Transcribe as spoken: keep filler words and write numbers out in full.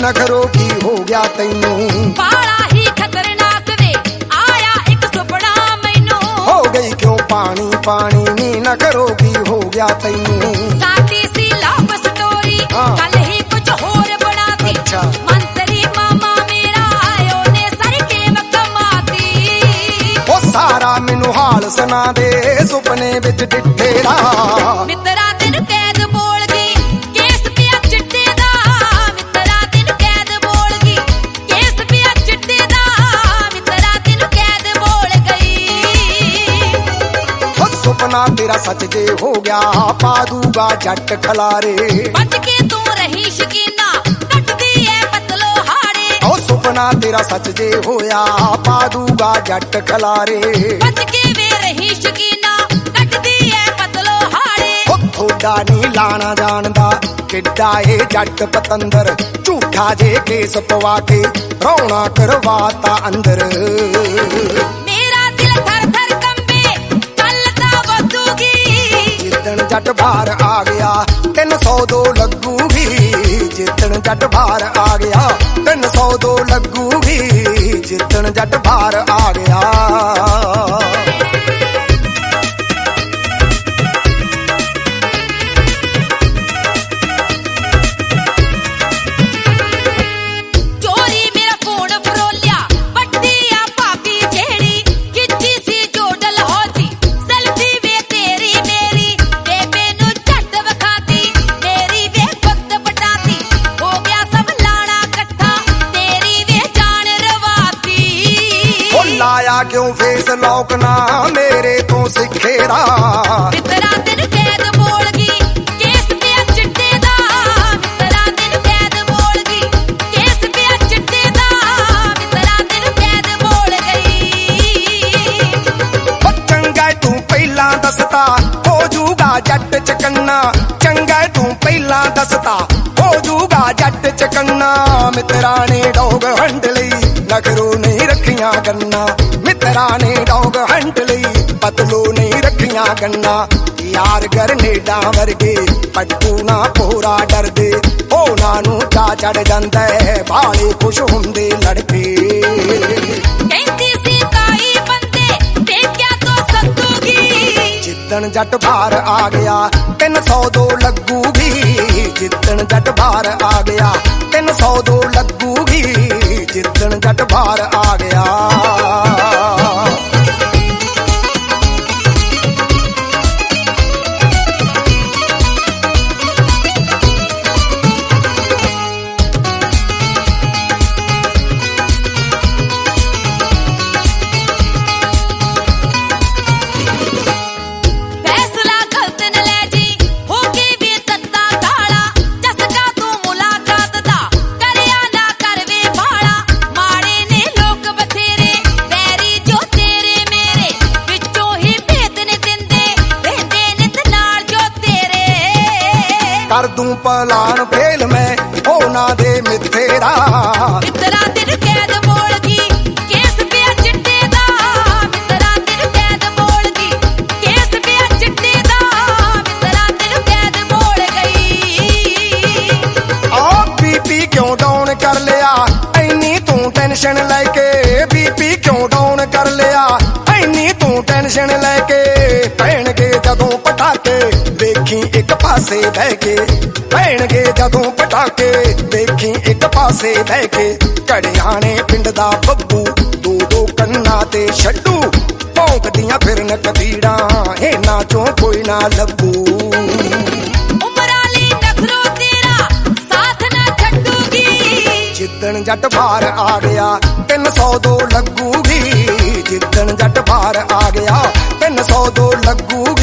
नखरो की हो गया तैनू बाला ही खतरनाक वे आया एक सुपना मैनू हो गई क्यों पानी पानी नी नखरो की हो गया तैनू साथी सी लव स्टोरी कल ही कुछ होर बनाती अच्छा। मंत्री मामा मेरा आयो ने सर के कमाती ओ सारा मैनू हाल सुना दे सुपने विच डिठे दा मित्रा दिन कैद बोल गई केस पिया चिट्टे दा मित्रा दिन कैद बोल गई केस पिया चिट्टे दा मित्रा दिन कैद बोल गई ओ सुपना तेरा सच जे हो गया पा दूगा जट खलारे बच के तू रही शकीना कटदी है पतलो हाड़े ओ सुपना तेरा सच जे होया पा दूगा जट खलारे बच के वे रही शकीना कटदी है पतलो हाड़े ओ थोड़ा नी लाना जानदा किड्डा ए जट पतंदर झूठा जे केस पवा के रौना करवाता अंदर मेरा दिल थर थर कंबे चलता वधूगी जिदन जट बाहर आ गया तीन सौ दो लगूगी जिदन जट बाहर आ गया तीन सौ दो लगूगी जिदन जट बाहर आ गया चोरी मेरा फोन फरोलिया बट्टी आ भाभी जेड़ी खिच्ची सी जोडल होती सेल्फी वे तेरी मेरी बेबे नु झट वखाती मेरी वे वक्त पटाती हो गया सब लाना कट्ठा तेरी वे जान रवाती ओ लाया क्यों फेस लौकना मेरे तो सिखेरा मित्रा दिन कैद बोल गई केस पिया चिट्टे दा मित्रा दिन कैद बोल गई केस पिया चिट्टे दा मित्रा दिन कैद बोल गई ओ चंगा तू पहला दसता हो जूगा जट चकन्ना चंगा तू पहला दसता हो जूगा जट चकन्ना मित्रा ने डोग हंड लई नखरो नहीं रखियां गन्ना मित्रा ने डोग हंड लई पतलो नहीं रखियां गन्ना यार गरनेडा वर्गे पट्टू ना पोरा डरदे होना नू चा चढ़ जांदा है बाले खुश हुंदे लड़के कहती सी काई बंदे देखया तो सद्दूगी जिदन जट बाहर आ गया तीन सौ दो लगूगी जिदन जट बाहर आ गया तीन सौ दो लगूगी जिदन जट बाहर आ गया फैसला गलत न ले जी हो के वे तत्ता काला जसका तू मुलाकात दा करया ना करवे भाड़ा माड़े ने लोग बथेरे बैरी जो तेरे मेरे विचों ही भेद ने दिंदे रहंदे नित नाल जो तेरे कर दूं पलान फेल में होना दे मिथेरा मित्रा दिन कैद बोल गई केस पिया चिट्टे दा मित्रा दिन कैद बोल गई केस पिया चिट्टे दा मित्रा दिन कैद बोल गई आ बीपी क्यों डाउन कर लिया ऐनी तू टेंशन लेके बीपी क्यों डाउन कर लिया ऐनी तू टेंशन लेके पैणगे जदों पटाके देखी एक पासे बह के पैणगे जदों पटाके देखी एक पासे बह के घड़ियाने पिंड दा ਬੱਬੂ दो दो ਕੰਨਾਂ ਤੇ ਛੱਡੂ ਭੌਂਕਦੀਆਂ ਫਿਰਨ ਕਬੀੜਾਂ ਇਹਨਾਂ ਚੋਂ ਕੋਈ ਨਾ ਲੱਭੂ ਉਮਰਾਂ ਲਈ ਨਖਰੋ ਤੇਰਾ ਸਾਥ ਨਾ ਛੱਡੂਗੀ ਜਿੱਦਣ ਜੱਟ ਬਾਹਰ ਆ ਗਿਆ तीन सौ दो लगूगी जिदन जट बाहर आ गया तीन सौ दो लगूगी